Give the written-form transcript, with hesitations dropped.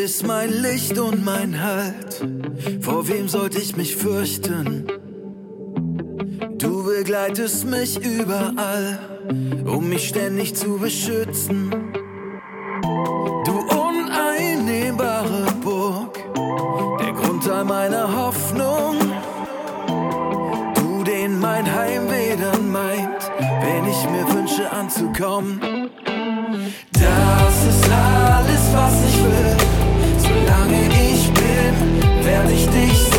bist mein Licht und mein Halt. Vor wem sollte ich mich fürchten? Du begleitest mich überall, um mich ständig zu beschützen. Du uneinnehmbare Burg, der Grundteil meiner Hoffnung. Du, den mein Heimweh dann meint, wenn ich mir wünsche anzukommen. Das ist alles, was ich will. Solange ich bin, werde ich dich